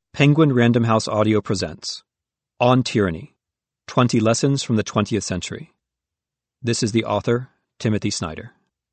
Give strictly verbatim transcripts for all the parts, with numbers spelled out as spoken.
Penguin Random House Audio presents On Tyranny, twenty Lessons from the twentieth Century. This is the author, Timothy Snyder.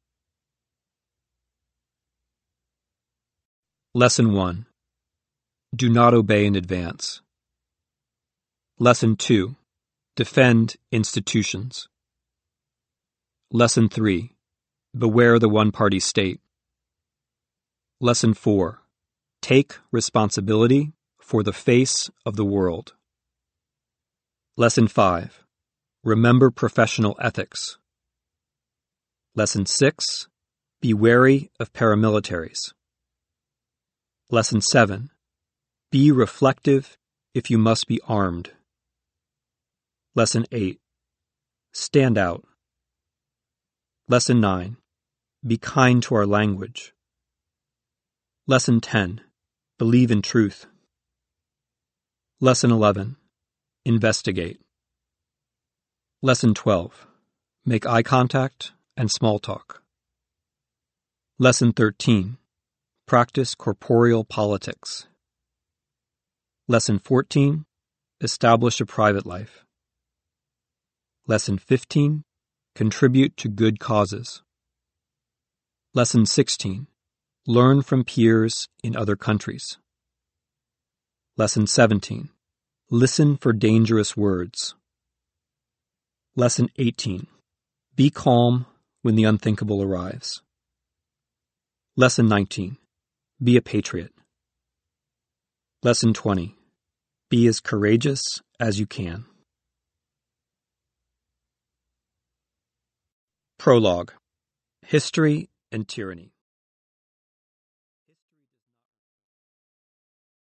Lesson one. Do not obey in advance. Lesson two. Defend institutions. Lesson three. Beware the one-party state. Lesson four. Take responsibility for the face of the world. Lesson five. Remember professional ethics. Lesson six. Be wary of paramilitaries. Lesson seven. Be reflective if you must be armed. Lesson eight. Stand out. Lesson nine. Be kind to our language. Lesson ten. Believe in truth. Lesson eleven. Investigate. Lesson twelve. Make eye contact and small talk. Lesson thirteen. Practice corporeal politics. Lesson fourteen. Establish a private life. Lesson fifteen. Contribute to good causes. Lesson sixteen. Learn from peers in other countries. Lesson seventeen. Listen for dangerous words. Lesson eighteen. Be calm when the unthinkable arrives. Lesson nineteen. Be a patriot. Lesson twenty. Be as courageous as you can. Prologue. History and Tyranny.